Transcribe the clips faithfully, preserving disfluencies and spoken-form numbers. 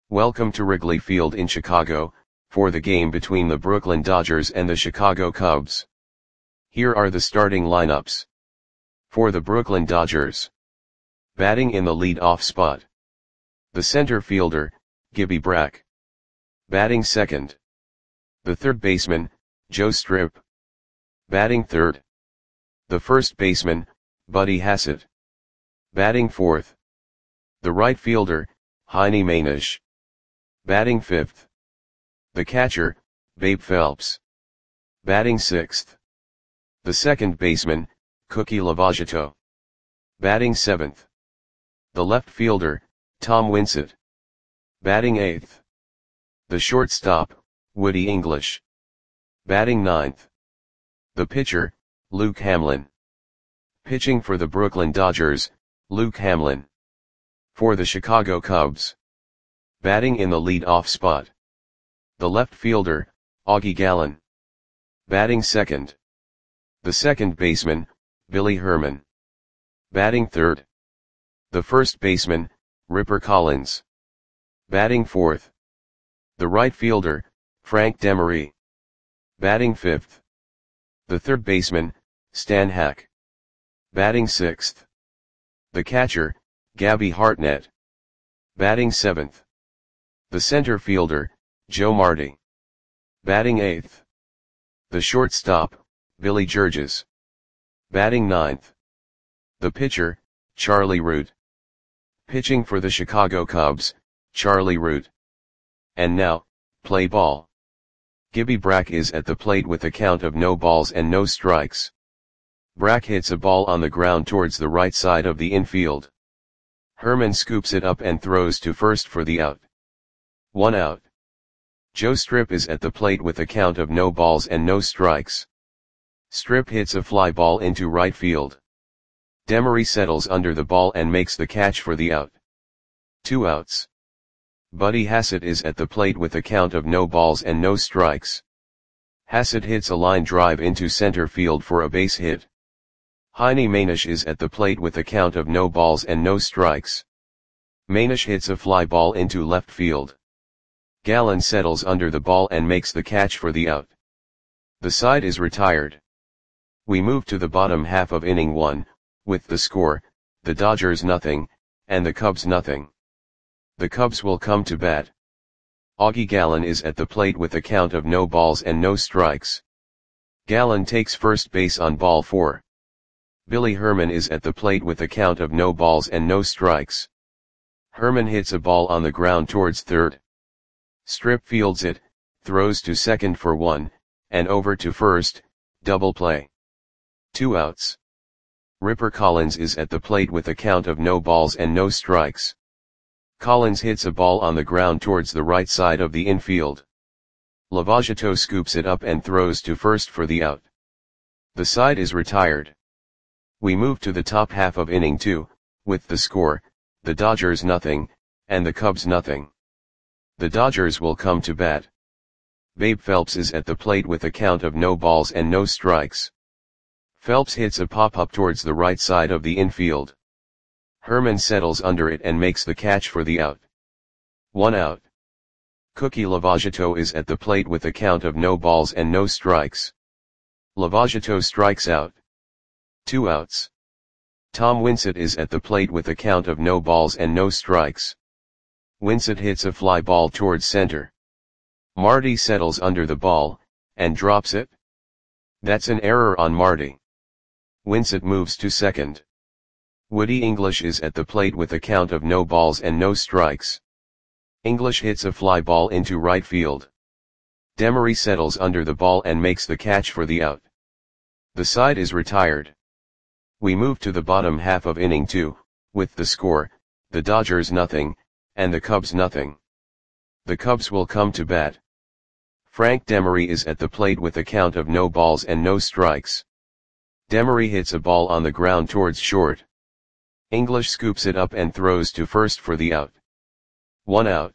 Welcome to Wrigley Field in Chicago, for the game between the Brooklyn Dodgers and the Chicago Cubs. Here are the starting lineups. For the Brooklyn Dodgers. Batting in the lead-off spot. The center fielder, Gibby Brack. Batting second. The third baseman, Joe Strip. Batting third. The first baseman, Buddy Hassett. Batting fourth. The right fielder, Heine Manish. Batting fifth. The catcher, Babe Phelps. Batting sixth. The second baseman, Cookie Lavagetto. Batting seventh. The left fielder, Tom Winsett. Batting eighth. The shortstop, Woody English. Batting ninth. The pitcher, Luke Hamlin. Pitching for the Brooklyn Dodgers, Luke Hamlin. For the Chicago Cubs. Batting in the lead-off spot. The left fielder, Augie Gallen. Batting second. The second baseman, Billy Herman. Batting third. The first baseman, Ripper Collins. Batting fourth. The right fielder, Frank Demery. Batting fifth. The third baseman, Stan Hack. Batting sixth. The catcher, Gabby Hartnett. Batting seventh. The center fielder, Joe Marty. Batting eighth. The shortstop, Billy Georges. Batting ninth. The pitcher, Charlie Root. Pitching for the Chicago Cubs, Charlie Root. And now, play ball. Gibby Brack is at the plate with a count of no balls and no strikes. Brack hits a ball on the ground towards the right side of the infield. Herman scoops it up and throws to first for the out. One out. Joe Strip is at the plate with a count of no balls and no strikes. Strip hits a fly ball into right field. Demery settles under the ball and makes the catch for the out. Two outs. Buddy Hassett is at the plate with a count of no balls and no strikes. Hassett hits a line drive into center field for a base hit. Heine Manish is at the plate with a count of no balls and no strikes. Manish hits a fly ball into left field. Gallen settles under the ball and makes the catch for the out. The side is retired. We move to the bottom half of inning one, with the score, the Dodgers nothing, and the Cubs nothing. The Cubs will come to bat. Augie Gallen is at the plate with a count of no balls and no strikes. Gallen takes first base on ball four. Billy Herman is at the plate with a count of no balls and no strikes. Herman hits a ball on the ground towards third. Strip fields it, throws to second for one, and over to first, double play. Two outs. Ripper Collins is at the plate with a count of no balls and no strikes. Collins hits a ball on the ground towards the right side of the infield. Lavagetto scoops it up and throws to first for the out. The side is retired. We move to the top half of inning two, with the score, the Dodgers nothing, and the Cubs nothing. The Dodgers will come to bat. Babe Phelps is at the plate with a count of no balls and no strikes. Phelps hits a pop-up towards the right side of the infield. Herman settles under it and makes the catch for the out. One out. Cookie Lavagetto is at the plate with a count of no balls and no strikes. Lavagetto strikes out. Two outs. Tom Winsett is at the plate with a count of no balls and no strikes. Winsett hits a fly ball towards center. Marty settles under the ball, and drops it. That's an error on Marty. Winsett moves to second. Woody English is at the plate with a count of no balls and no strikes. English hits a fly ball into right field. Demery settles under the ball and makes the catch for the out. The side is retired. We move to the bottom half of inning two, with the score, the Dodgers nothing, and the Cubs nothing. The Cubs will come to bat. Frank Demery is at the plate with a count of no balls and no strikes. Demery hits a ball on the ground towards short. English scoops it up and throws to first for the out. One out.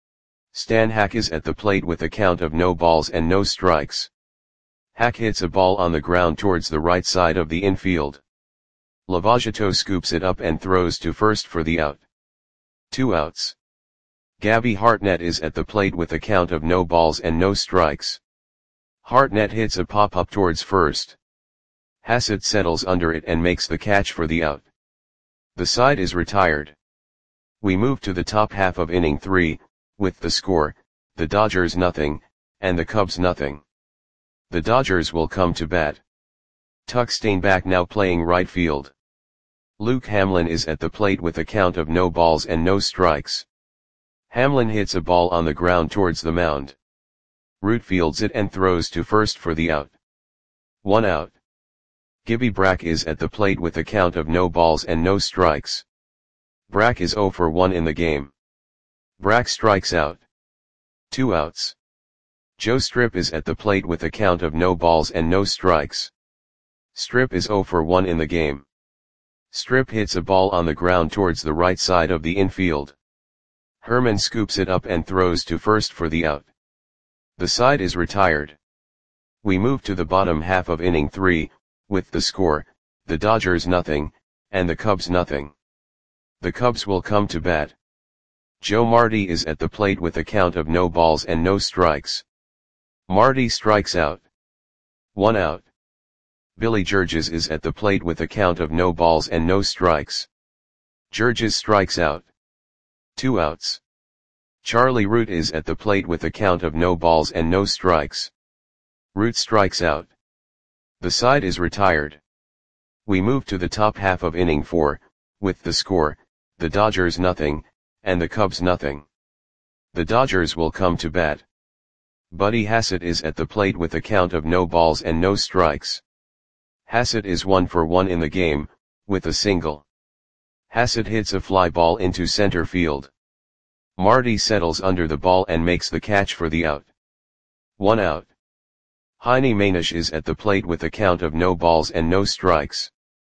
Stan Hack is at the plate with a count of no balls and no strikes. Hack hits a ball on the ground towards the right side of the infield. Lavagetto scoops it up and throws to first for the out. Two outs. Gabby Hartnett is at the plate with a count of no balls and no strikes. Hartnett hits a pop-up towards first. Hassett settles under it and makes the catch for the out. The side is retired. We move to the top half of inning three, with the score, the Dodgers nothing, and the Cubs nothing. The Dodgers will come to bat. Tuck Stainback now playing right field. Luke Hamlin is at the plate with a count of no balls and no strikes. Hamlin hits a ball on the ground towards the mound. Root fields it and throws to first for the out. One out. Gibby Brack is at the plate with a count of no balls and no strikes. Brack is oh for one in the game. Brack strikes out. Two outs. Joe Strip is at the plate with a count of no balls and no strikes. Strip is oh for one in the game. Strip hits a ball on the ground towards the right side of the infield. Herman scoops it up and throws to first for the out. The side is retired. We move to the bottom half of inning three, with the score, the Dodgers nothing, and the Cubs nothing. The Cubs will come to bat. Joe Marty is at the plate with a count of no balls and no strikes. Marty strikes out. One out. Billy Georges is at the plate with a count of no balls and no strikes. Georges strikes out. Two outs. Charlie Root is at the plate with a count of no balls and no strikes. Root strikes out. The side is retired. We move to the top half of inning four, with the score, the Dodgers nothing, and the Cubs nothing. The Dodgers will come to bat. Buddy Hassett is at the plate with a count of no balls and no strikes. Hassett is one for one in the game, with a single. Hassett hits a fly ball into center field. Marty settles under the ball and makes the catch for the out. One out. Heine Manish is at the plate with a count of no balls and no strikes.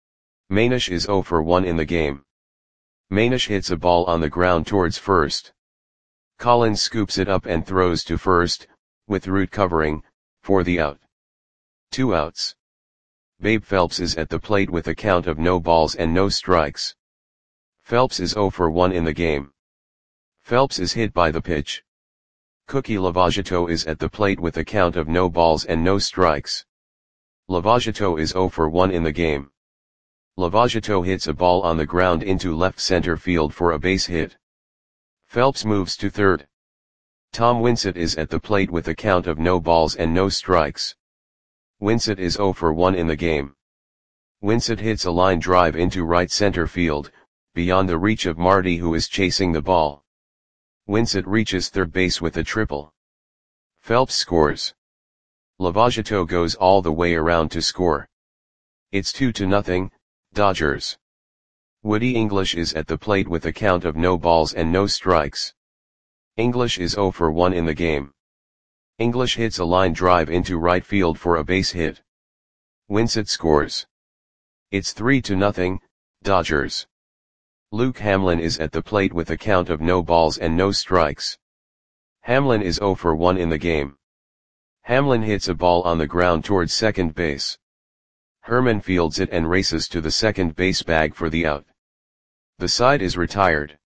Manish is oh for one in the game. Manish hits a ball on the ground towards first. Collins scoops it up and throws to first, with Root covering, for the out. Two outs. Babe Phelps is at the plate with a count of no balls and no strikes. Phelps is oh for one in the game. Phelps is hit by the pitch. Cookie Lavageto is at the plate with a count of no balls and no strikes. Lavageto is oh for one in the game. Lavageto hits a ball on the ground into left center field for a base hit. Phelps moves to third. Tom Winsett is at the plate with a count of no balls and no strikes. Winsett is oh for one in the game. Winsett hits a line drive into right center field, beyond the reach of Marty, who is chasing the ball. Winsett reaches third base with a triple. Phelps scores. Lavageto goes all the way around to score. It's two to nothing, Dodgers. Woody English is at the plate with a count of no balls and no strikes. English is oh for one in the game. English hits a line drive into right field for a base hit. Winsett scores. It's three to nothing, Dodgers. Luke Hamlin is at the plate with a count of no balls and no strikes. Hamlin is oh for one in the game. Hamlin hits a ball on the ground towards second base. Herman fields it and races to the second base bag for the out. The side is retired.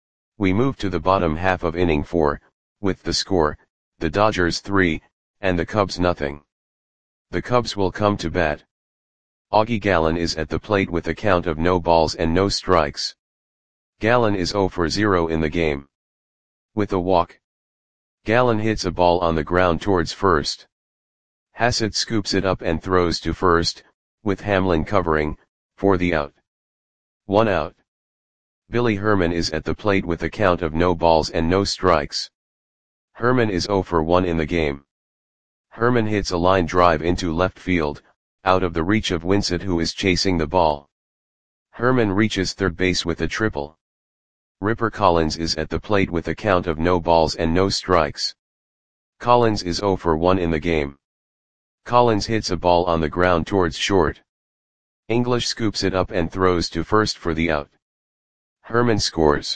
We move to the bottom half of inning four, with the score, the Dodgers three, and the Cubs nothing. The Cubs will come to bat. Augie Gallen is at the plate with a count of no balls and no strikes. Gallen is oh for zero in the game. With a walk. Gallen hits a ball on the ground towards first. Hassett scoops it up and throws to first, with Hamlin covering, for the out. One out. Billy Herman is at the plate with a count of no balls and no strikes. Herman is oh for one in the game. Herman hits a line drive into left field, out of the reach of Winsett, who is chasing the ball. Herman reaches third base with a triple. Ripper Collins is at the plate with a count of no balls and no strikes. Collins is oh for one in the game. Collins hits a ball on the ground towards short. English scoops it up and throws to first for the out. Herman scores.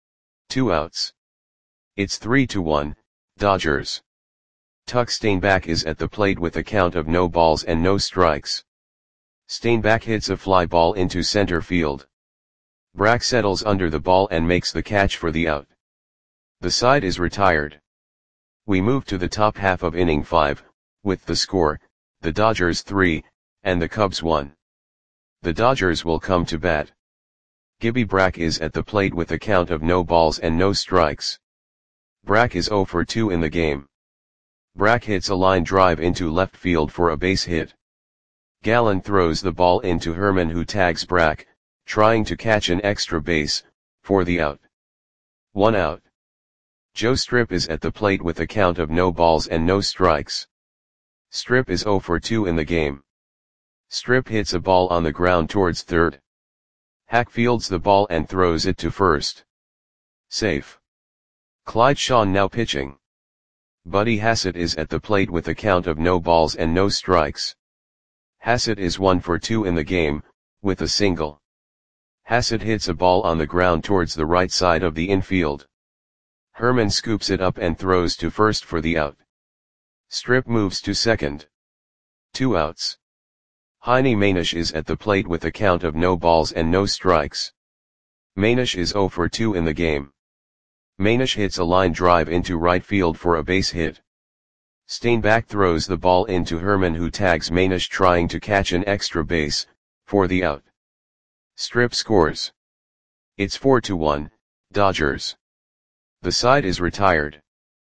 Two outs. It's three to one, Dodgers. Tuck Stainback is at the plate with a count of no balls and no strikes. Stainback hits a fly ball into center field. Brack settles under the ball and makes the catch for the out. The side is retired. We move to the top half of inning five, with the score, the Dodgers three, and the Cubs one. The Dodgers will come to bat. Gibby Brack is at the plate with a count of no balls and no strikes. Brack is oh for two in the game. Brack hits a line drive into left field for a base hit. Gallen throws the ball into Herman, who tags Brack, trying to catch an extra base, for the out. One out. Joe Strip is at the plate with a count of no balls and no strikes. Strip is oh for two in the game. Strip hits a ball on the ground towards third. Hack fields the ball and throws it to first. Safe. Clyde Shawn now pitching. Buddy Hassett is at the plate with a count of no balls and no strikes. Hassett is one for two in the game, with a single. Hassett hits a ball on the ground towards the right side of the infield. Herman scoops it up and throws to first for the out. Strip moves to second. Two outs. Heine Manish is at the plate with a count of no balls and no strikes. Manish is oh for two in the game. Manish hits a line drive into right field for a base hit. Steinbach throws the ball into Herman, who tags Manish trying to catch an extra base, for the out. Strip scores. It's four to one, Dodgers. The side is retired.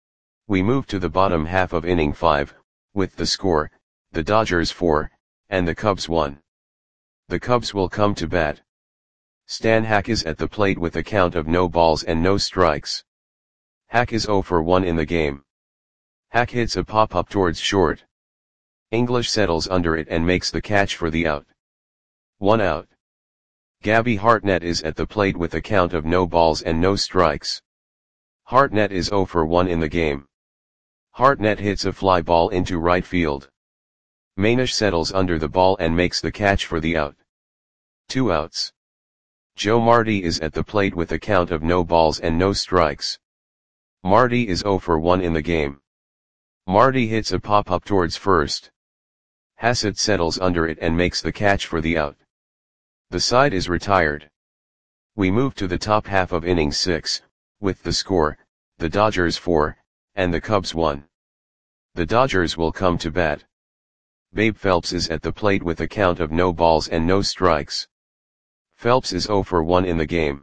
We move to the bottom half of inning five, with the score, the Dodgers four, and the Cubs one. The Cubs will come to bat. Stan Hack is at the plate with a count of no balls and no strikes. Hack is oh for one in the game. Hack hits a pop-up towards short. English settles under it and makes the catch for the out. One out. Gabby Hartnett is at the plate with a count of no balls and no strikes. Hartnett is oh for one in the game. Hartnett hits a fly ball into right field. Manish settles under the ball and makes the catch for the out. Two outs. Joe Marty is at the plate with a count of no balls and no strikes. Marty is oh for one in the game. Marty hits a pop-up towards first. Hassett settles under it and makes the catch for the out. The side is retired. We move to the top half of inning six, with the score, the Dodgers four, and the Cubs one. The Dodgers will come to bat. Babe Phelps is at the plate with a count of no balls and no strikes. Phelps is oh for one in the game.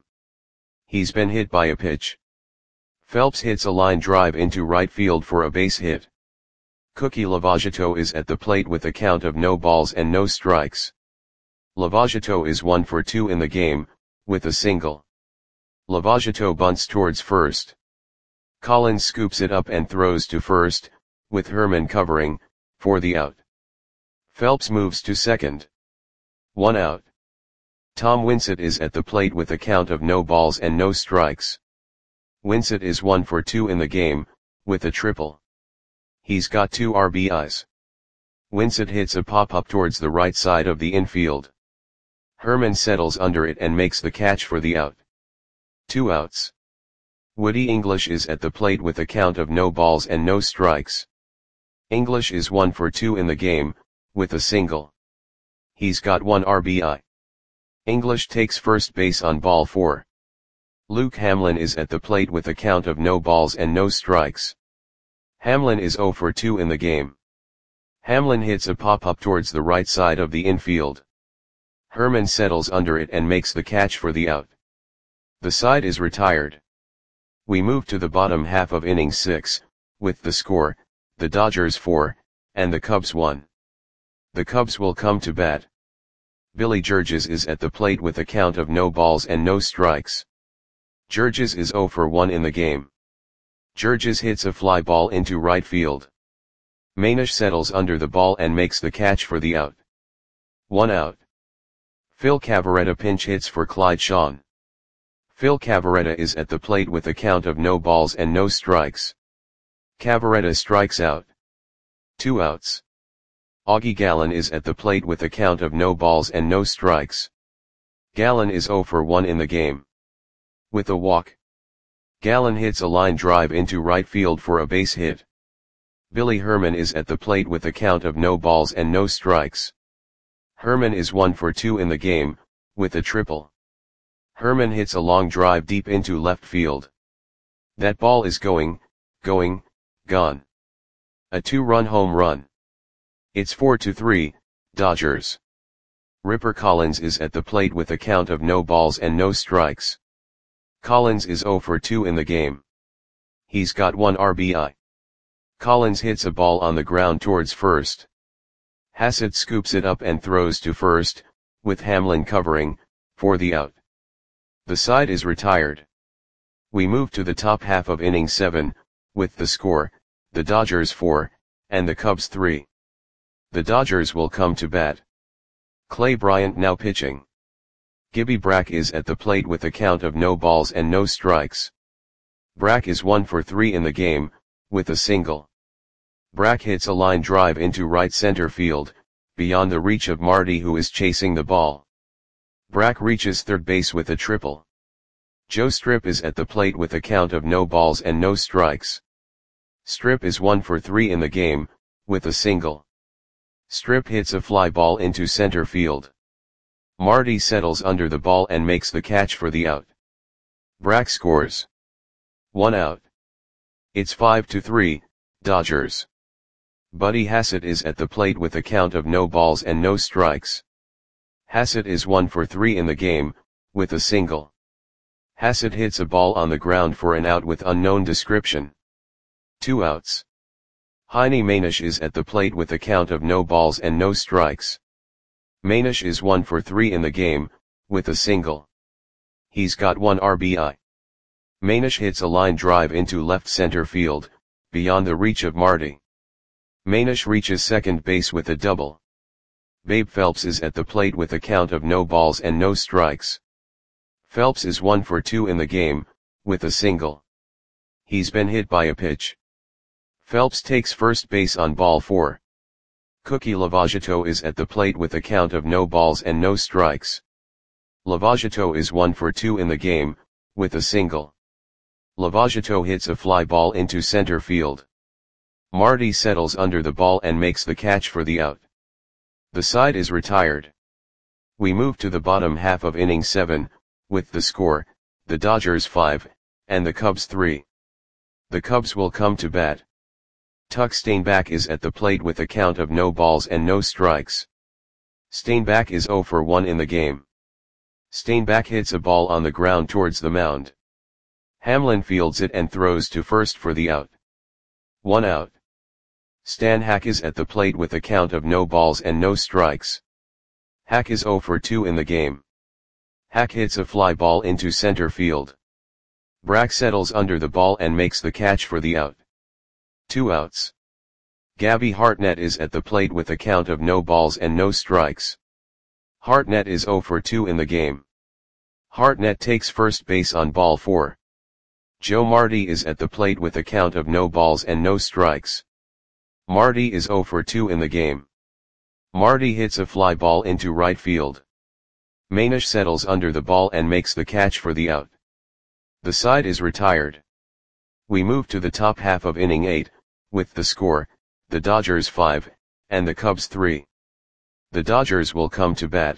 He's been hit by a pitch. Phelps hits a line drive into right field for a base hit. Cookie Lavagetto is at the plate with a count of no balls and no strikes. Lavagetto is one for two in the game, with a single. Lavagetto bunts towards first. Collins scoops it up and throws to first, with Herman covering, for the out. Phelps moves to second. One out. Tom Winsett is at the plate with a count of no balls and no strikes. Winsett is one for two in the game, with a triple. He's got two R B Is. Winsett hits a pop-up towards the right side of the infield. Herman settles under it and makes the catch for the out. Two outs. Woody English is at the plate with a count of no balls and no strikes. English is one for two in the game, with a single. He's got one R B I. English takes first base on ball four. Luke Hamlin is at the plate with a count of no balls and no strikes. Hamlin is oh for two in the game. Hamlin hits a pop-up towards the right side of the infield. Herman settles under it and makes the catch for the out. The side is retired. We move to the bottom half of inning six, with the score, the Dodgers four, and the Cubs one. The Cubs will come to bat. Billy Georges is at the plate with a count of no balls and no strikes. Georges is oh for one in the game. Georges hits a fly ball into right field. Manish settles under the ball and makes the catch for the out. One out. Phil Cavarretta pinch hits for Clyde Shawn. Phil Cavarretta is at the plate with a count of no balls and no strikes. Cavarretta strikes out. Two outs. Augie Gallen is at the plate with a count of no balls and no strikes. Gallen is oh for one in the game. With a walk. Gallen hits a line drive into right field for a base hit. Billy Herman is at the plate with a count of no balls and no strikes. Herman is one for two in the game, with a triple. Herman hits a long drive deep into left field. That ball is going, going, gone. A two-run home run. It's four to three, Dodgers. Ripper Collins is at the plate with a count of no balls and no strikes. Collins is oh for two in the game. He's got one R B I. Collins hits a ball on the ground towards first. Hassett scoops it up and throws to first, with Hamlin covering, for the out. The side is retired. We move to the top half of inning seven, with the score, the Dodgers four, and the Cubs three. The Dodgers will come to bat. Clay Bryant now pitching. Gibby Brack is at the plate with a count of no balls and no strikes. Brack is one for three in the game, with a single. Brack hits a line drive into right center field, beyond the reach of Marty, who is chasing the ball. Brack reaches third base with a triple. Joe Strip is at the plate with a count of no balls and no strikes. Strip is one for three in the game, with a single. Strip hits a fly ball into center field. Marty settles under the ball and makes the catch for the out. Brack scores. One out. It's five to three, Dodgers. Buddy Hassett is at the plate with a count of no balls and no strikes. Hassett is one for three in the game, with a single. Hassett hits a ball on the ground for an out with unknown description. Two outs. Heine Manish is at the plate with a count of no balls and no strikes. Manish is one for three in the game, with a single. He's got one R B I. Manish hits a line drive into left center field, beyond the reach of Marty. Manish reaches second base with a double. Babe Phelps is at the plate with a count of no balls and no strikes. Phelps is one for two in the game, with a single. He's been hit by a pitch. Phelps takes first base on ball four. Cookie Lavagetto is at the plate with a count of no balls and no strikes. Lavagetto is one for two in the game, with a single. Lavagetto hits a fly ball into center field. Marty settles under the ball and makes the catch for the out. The side is retired. We move to the bottom half of inning seven, with the score, the Dodgers five, and the Cubs three. The Cubs will come to bat. Tuck Steinbach is at the plate with a count of no balls and no strikes. Steinbach is oh for one in the game. Steinbach hits a ball on the ground towards the mound. Hamlin fields it and throws to first for the out. One out. Stan Hack is at the plate with a count of no balls and no strikes. Hack is oh for two in the game. Hack hits a fly ball into center field. Brack settles under the ball and makes the catch for the out. Two outs. Gabby Hartnett is at the plate with a count of no balls and no strikes. Hartnett is oh for two in the game. Hartnett takes first base on ball four. Joe Marty is at the plate with a count of no balls and no strikes. Marty is oh for two in the game. Marty hits a fly ball into right field. Manish settles under the ball and makes the catch for the out. The side is retired. We move to the top half of inning eight, with the score, the Dodgers five, and the Cubs three. The Dodgers will come to bat.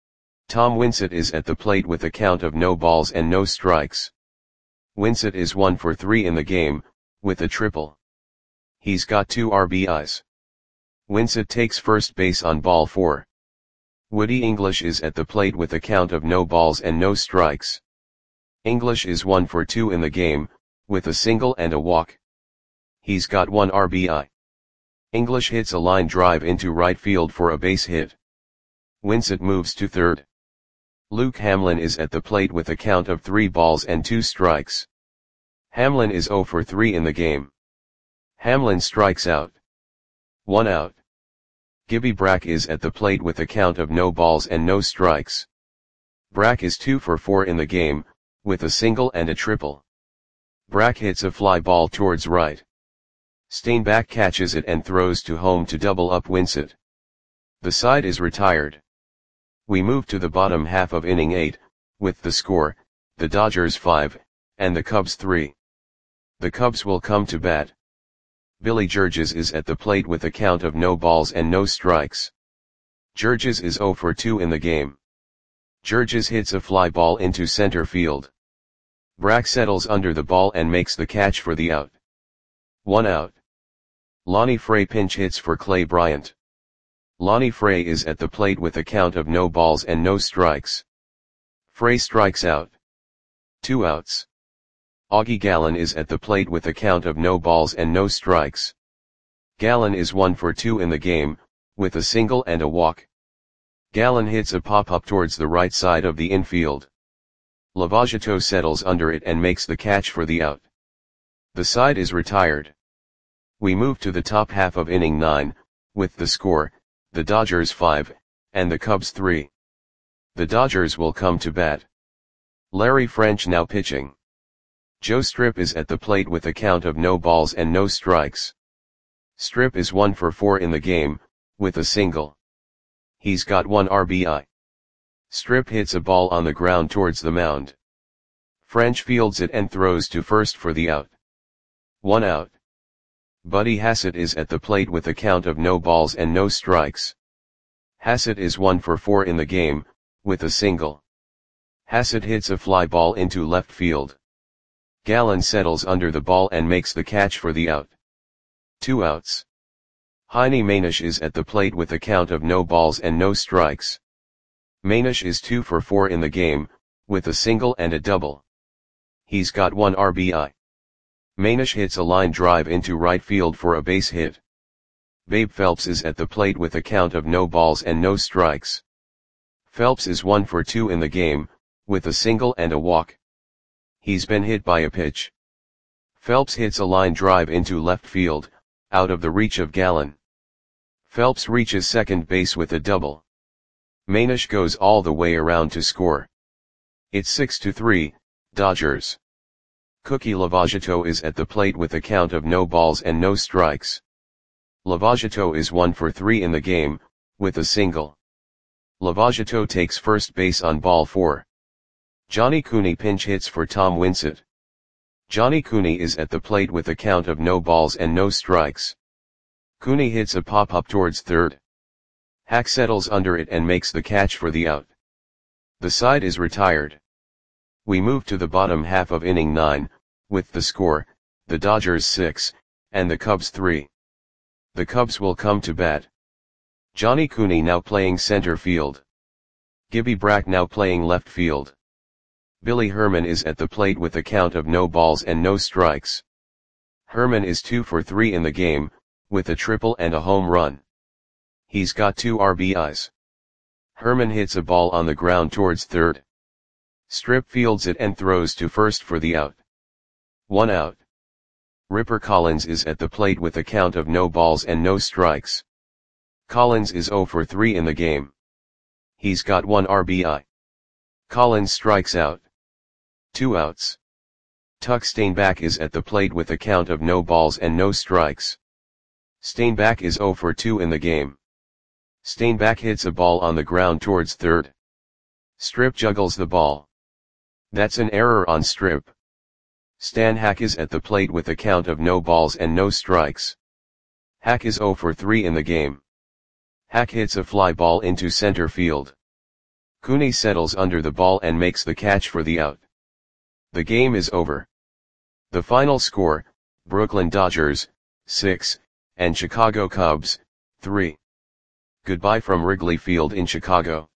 Tom Winsett is at the plate with a count of no balls and no strikes. Winsett is one for three in the game, with a triple. He's got two R B Is. Winsett takes first base on ball four. Woody English is at the plate with a count of no balls and no strikes. English is one for two in the game, with a single and a walk. He's got one R B I. English hits a line drive into right field for a base hit. Winsett moves to third. Luke Hamlin is at the plate with a count of three balls and two strikes. Hamlin is oh for three in the game. Hamlin strikes out. One out. Gibby Brack is at the plate with a count of no balls and no strikes. Brack is two for four in the game, with a single and a triple. Brack hits a fly ball towards right. Steinbach catches it and throws to home to double up Winsett. The side is retired. We move to the bottom half of inning eight, with the score, the Dodgers five, and the Cubs three. The Cubs will come to bat. Billy Georges is at the plate with a count of no balls and no strikes. Georges is oh for two in the game. Georges hits a fly ball into center field. Brack settles under the ball and makes the catch for the out. One out. Lonnie Frey pinch hits for Clay Bryant. Lonnie Frey is at the plate with a count of no balls and no strikes. Frey strikes out. Two outs. Augie Gallen is at the plate with a count of no balls and no strikes. Gallen is one for two in the game, with a single and a walk. Gallen hits a pop-up towards the right side of the infield. Lavagetto settles under it and makes the catch for the out. The side is retired. We move to the top half of inning nine, with the score, the Dodgers five, and the Cubs three. The Dodgers will come to bat. Larry French now pitching. Joe Strip is at the plate with a count of no balls and no strikes. Strip is one for four in the game, with a single. He's got one R B I. Strip hits a ball on the ground towards the mound. French fields it and throws to first for the out. One out. Buddy Hassett is at the plate with a count of no balls and no strikes. Hassett is one for four in the game, with a single. Hassett hits a fly ball into left field. Gallen settles under the ball and makes the catch for the out. Two outs. Heine Manish is at the plate with a count of no balls and no strikes. Manish is two for four in the game, with a single and a double. He's got one R B I. Manish hits a line drive into right field for a base hit. Babe Phelps is at the plate with a count of no balls and no strikes. Phelps is one for two in the game, with a single and a walk. He's been hit by a pitch. Phelps hits a line drive into left field, out of the reach of Gallen. Phelps reaches second base with a double. Manish goes all the way around to score. It's six to three, Dodgers. Cookie Lavagetto is at the plate with a count of no balls and no strikes. Lavagetto is one for three in the game, with a single. Lavagetto takes first base on ball four. Johnny Cooney pinch hits for Tom Winsett. Johnny Cooney is at the plate with a count of no balls and no strikes. Cooney hits a pop-up towards third. Hack settles under it and makes the catch for the out. The side is retired. We move to the bottom half of inning nine, with the score, the Dodgers six, and the Cubs three. The Cubs will come to bat. Johnny Cooney now playing center field. Gibby Brack now playing left field. Billy Herman is at the plate with a count of no balls and no strikes. Herman is two for three in the game, with a triple and a home run. He's got two R B Is. Herman hits a ball on the ground towards third. Strip fields it and throws to first for the out. One out. Ripper Collins is at the plate with a count of no balls and no strikes. Collins is zero for three in the game. He's got one R B I. Collins strikes out. Two outs. Tuck Steinbach is at the plate with a count of no balls and no strikes. Steinbach is zero for two in the game. Steinbach hits a ball on the ground towards third. Strip juggles the ball. That's an error on Strip. Stan Hack is at the plate with a count of no balls and no strikes. Hack is zero for three in the game. Hack hits a fly ball into center field. Cooney settles under the ball and makes the catch for the out. The game is over. The final score, Brooklyn Dodgers, six, and Chicago Cubs, three. Goodbye from Wrigley Field in Chicago.